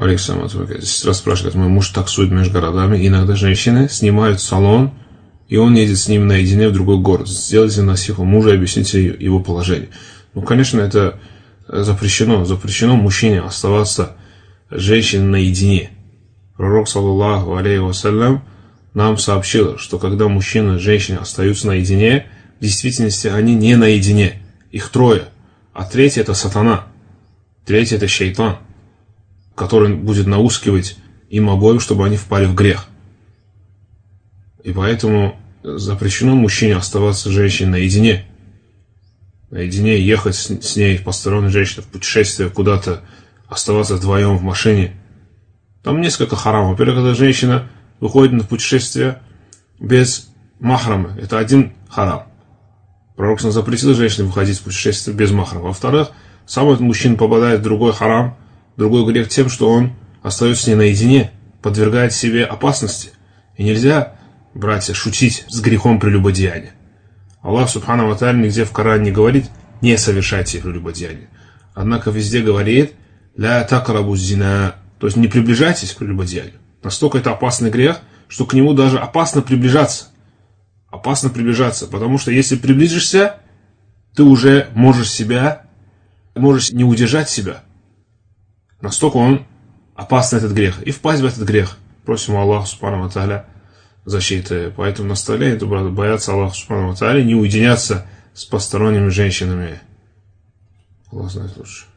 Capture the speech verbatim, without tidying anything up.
Александр, сестра спрашивает, мой муж таксует между городами, иногда женщины снимают салон, и он едет с ним наедине в другой город. Сделайте насиху мужа и объясните его положение. Ну, конечно, это запрещено. Запрещено мужчине оставаться с женщиной наедине. Пророк, саллаллаху алейхи вассалям, нам сообщил, что когда мужчина и женщина остаются наедине, в действительности они не наедине. Их трое. А третий это сатана. Третий это шайтан, который будет наускивать им обоим, чтобы они впали в грех. И поэтому запрещено мужчине оставаться с женщиной наедине. Наедине ехать с, с ней, посторонней женщиной, в путешествие куда-то, оставаться вдвоем в машине. Там несколько харамов. Во-первых, когда женщина выходит на путешествие без махрама, это один харам. Пророк запретил женщине выходить в путешествие без махрама. Во-вторых, сам этот мужчина попадает в другой харам, другой грех тем, что он остается с ней наедине, подвергает себе опасности. И нельзя, братья, шутить с грехом прелюбодеяния. Аллах Субхану ва Тааля нигде в Коране не говорит, не совершайте прелюбодеяние. Однако везде говорит, ля такрабу зина, то есть не приближайтесь к прелюбодеянию. Настолько это опасный грех, что к нему даже опасно приближаться. Опасно приближаться, потому что если приблизишься, ты уже можешь себя, можешь не удержать себя. Настолько он опасный, этот грех. И впасть в этот грех. Просим Аллаха Субхану ва Тааля защиты. Поэтому наставляем, брат, бояться Аллаха Субхану ва Тааля, не уединяться с посторонними женщинами. Аллах знает лучше.